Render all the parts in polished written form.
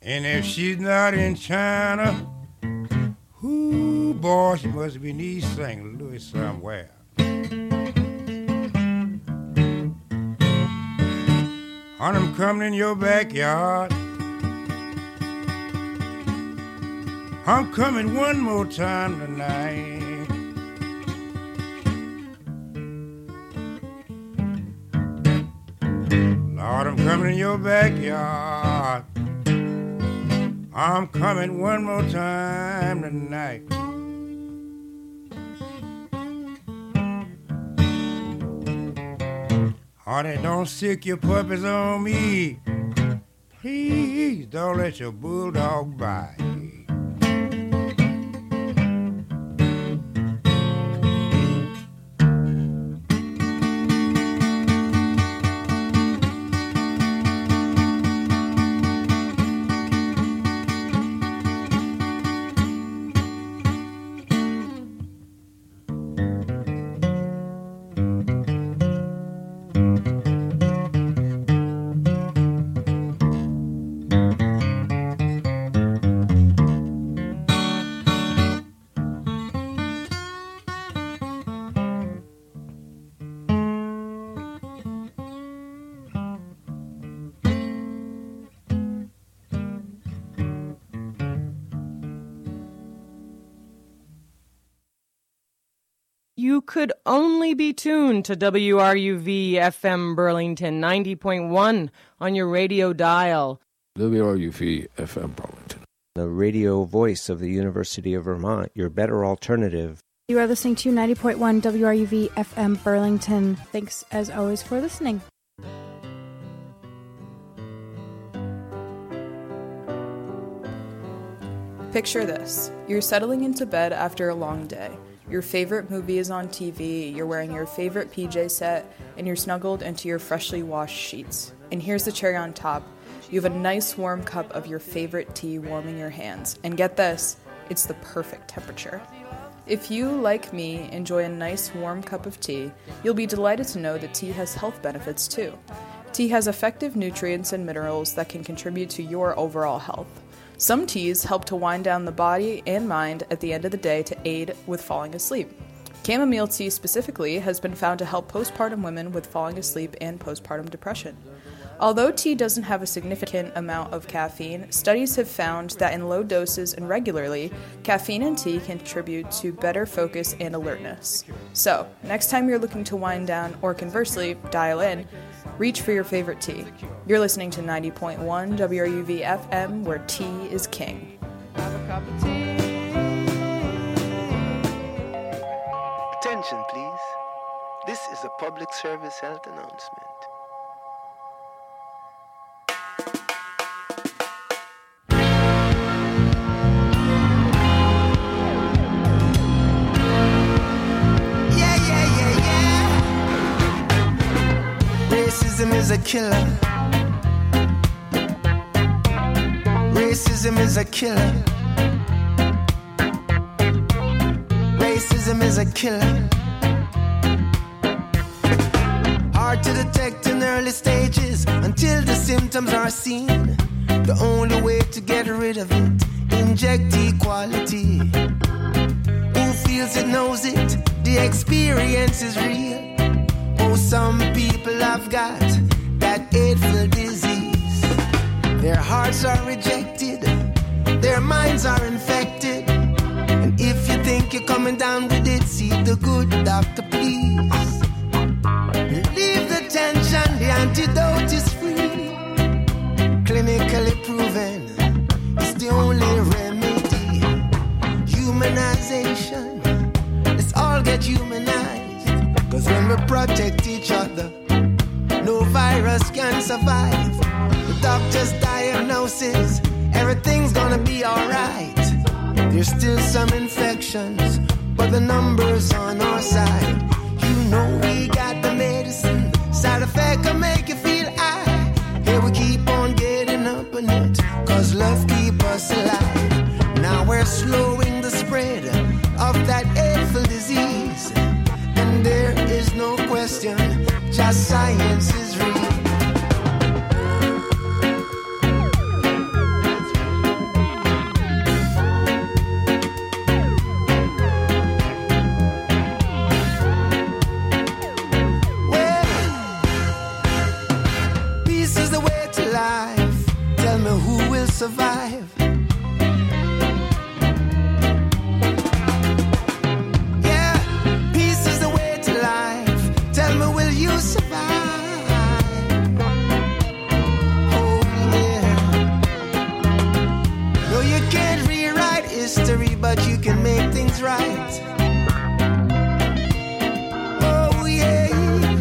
And if she's not in China, ooh, boy, she must be in East St. Louis somewhere. I'm coming in your backyard. I'm coming one more time tonight. Lord, I'm coming in your backyard. I'm coming one more time tonight. Honey, don't sick your puppies on me. Please don't let your bulldog bite. You could only be tuned to WRUV FM Burlington 90.1 on your radio dial. WRUV FM Burlington. The radio voice of the University of Vermont, your better alternative. You are listening to 90.1 WRUV FM Burlington. Thanks as always for listening. Picture this. You're settling into bed after a long day. Your favorite movie is on TV, you're wearing your favorite PJ set, and you're snuggled into your freshly washed sheets. And here's the cherry on top. You have a nice warm cup of your favorite tea warming your hands. And get this, it's the perfect temperature. If you, like me, enjoy a nice warm cup of tea, you'll be delighted to know that tea has health benefits too. Tea has effective nutrients and minerals that can contribute to your overall health. Some teas help to wind down the body and mind at the end of the day to aid with falling asleep. Chamomile tea specifically has been found to help postpartum women with falling asleep and postpartum depression. Although tea doesn't have a significant amount of caffeine, studies have found that in low doses and regularly, caffeine in tea can contribute to better focus and alertness. So, next time you're looking to wind down or conversely, dial in, reach for your favorite tea. You're listening to 90.1 WRUV FM, where tea is king. Attention, please. This is a public service health announcement. Racism is a killer. Racism is a killer. Racism is a killer. Hard to detect in early stages until the symptoms are seen. The only way to get rid of it, inject equality. Who feels it knows it, the experience is real. Oh, some people have got that hateful disease. Their hearts are rejected, their minds are infected. And if you think you're coming down with it, see the good doctor, please. Relieve the tension, the antidote is free. Clinically proven, it's the only remedy. Humanization, let's all get humanized. Cause when we protect each other, no virus can survive. The doctor's diagnosis, everything's gonna be alright. There's still some infections, but the numbers on our side. You know we got the medicine, side effect can make you feel high. Here we keep on getting up on it, cause love keep us alive. Now we're slowing the spread of that hateful disease. And there is no question, just science is real. survive? Yeah, peace is the way to life. Tell me, will you survive? Oh yeah. No, you can't rewrite history, but you can make things right. Oh yeah.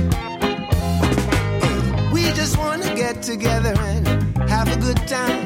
We just wanna get together and have a good time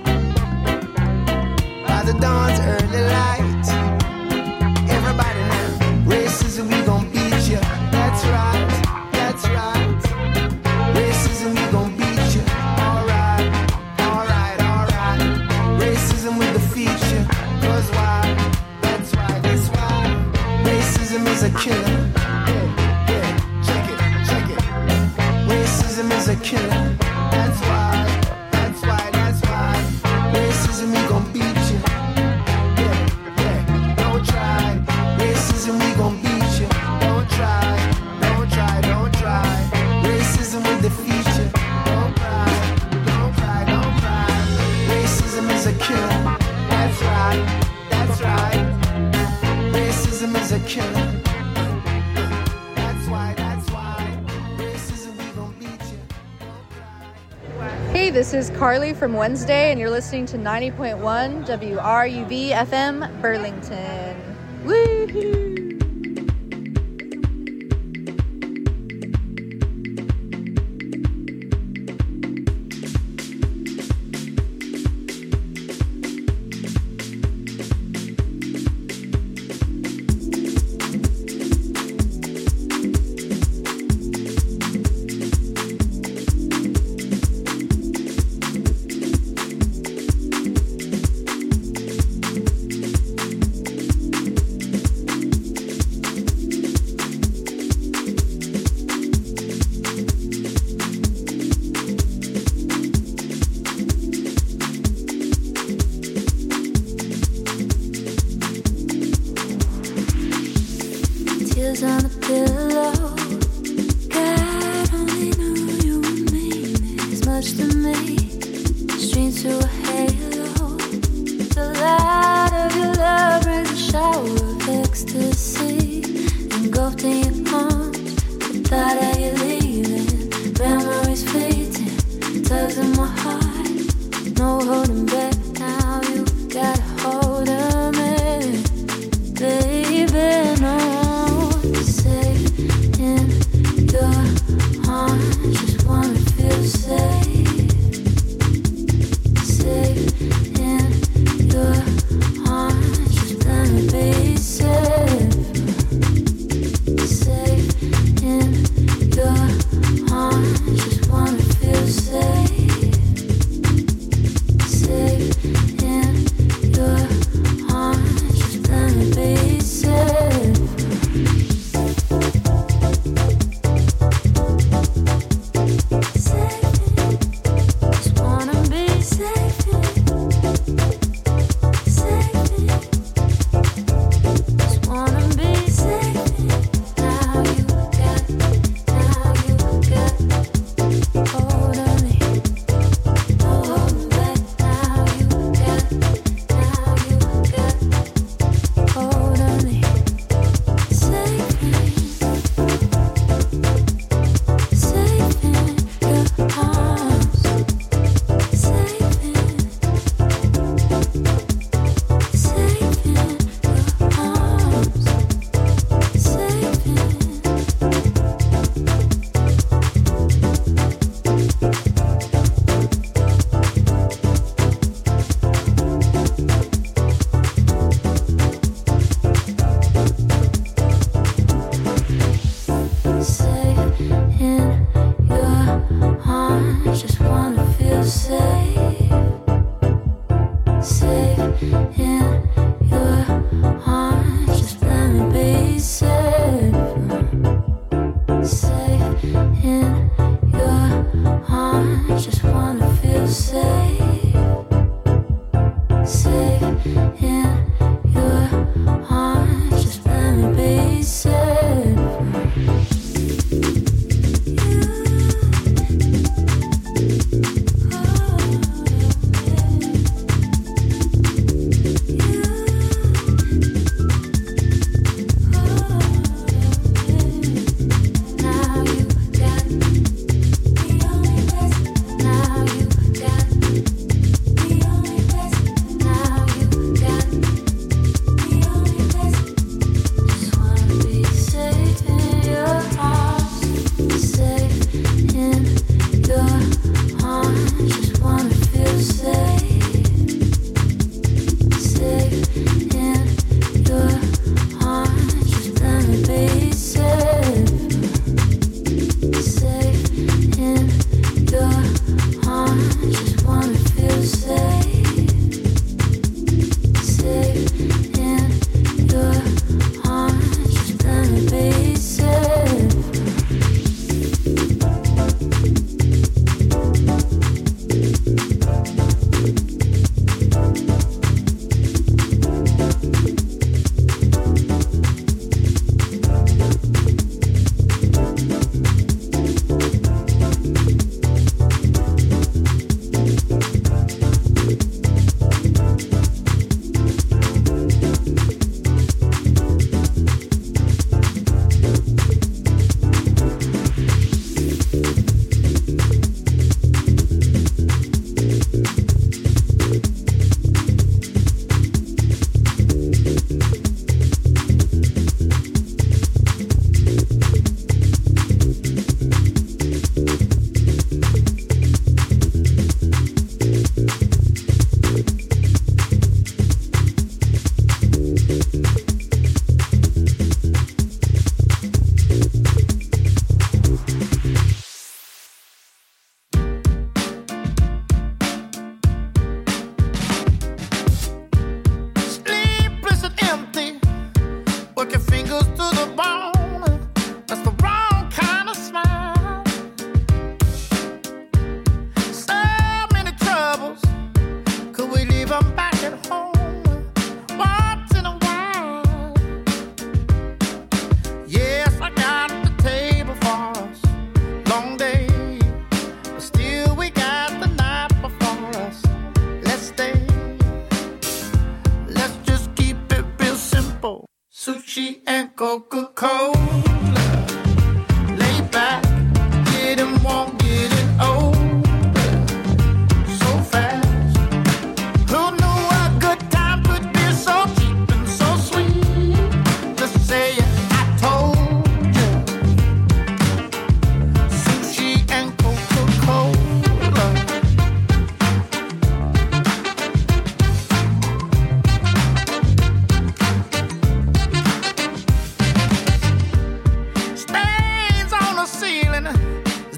by the dawn's early light. Everybody now, racism, we gon' beat ya. That's right, that's right. Racism, we gon' beat ya. Alright, alright, alright. Racism will defeat ya. 'Cause why? That's why, that's why. Racism is a killer. Yeah, yeah, check it, check it. Racism is a killer. That's why, that's why, that's why. Racism, we gon' beat you. Yeah, yeah, don't try. Racism, we gon' beat you. Don't try, don't try, don't try. Racism will defeat you. Don't cry, don't cry, don't cry. Racism is a killer. That's right, that's right. Racism is a killer. That's why, that's why. Racism, we gon' beat you. Hey, this is Carly from Wednesday, and you're listening to 90.1 WRUV FM Burlington. Woohoo! Tears on the pillow. God only knew you would mean this much to me. Stream through a halo. The light of your love brings a shower of ecstasy. Engulfed in your arms, the thought of you leaving. Memories fleeting, tugs in my heart. No holding back now, you got a hold of me. Baby, no. Safe in your arms, just wanna feel safe. Safe in your arms, just let me be safe. Safe in your arms, just wanna feel safe. Safe in your arms, just let me be safe.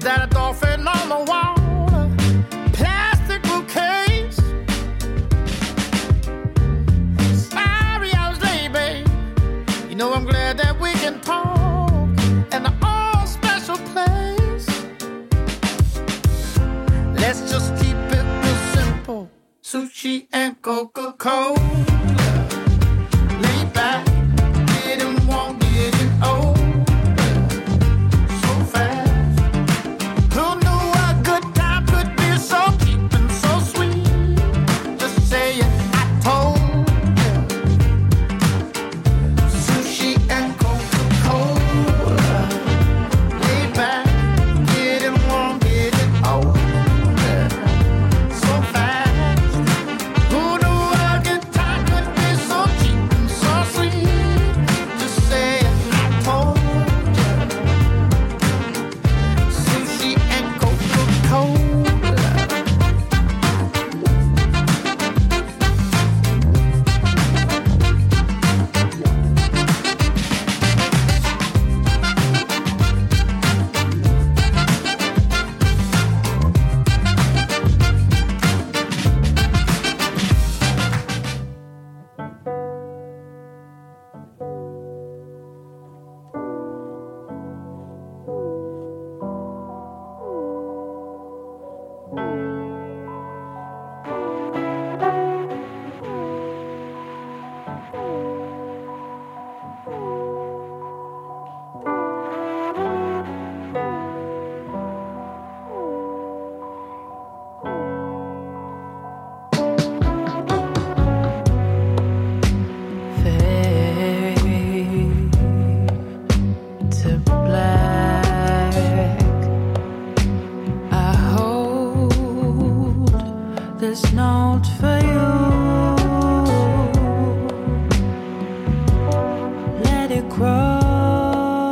that a dolphin on the wall? Plastic bouquets. Sorry I was late, babe. You know I'm glad that we can talk in the all special place. Let's just keep it real simple. Sushi and Coca-Cola. Lay back, didn't want getting old. So fast. Who knew a good time could be so cheap and so sweet? Just saying I told you. Sushi and Coca-Cola. Lay back, didn't want getting old. So fast. Who knew a good time could be so cheap and so sweet? Just saying I told you. Sushi and Coca-Cola. Fade to black. I hold this note for you. Let it grow.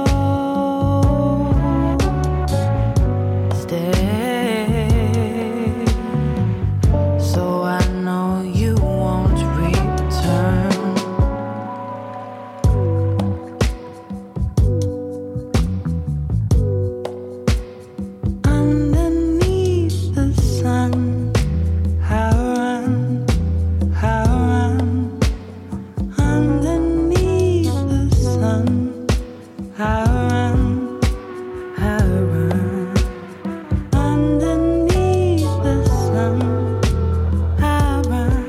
Stay. So I know you won't return. Underneath the sun, I run. Underneath the sun, I run. Underneath the sun, I run.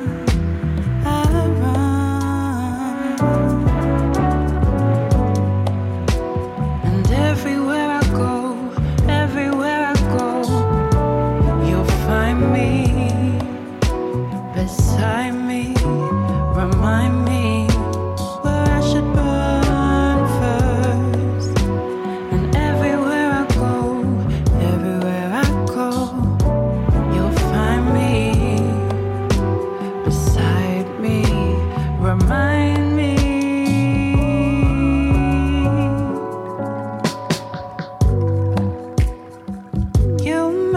And everywhere I go, you'll find me beside me. Remind me where I should burn first. And everywhere I go, you'll find me beside me. Remind me. You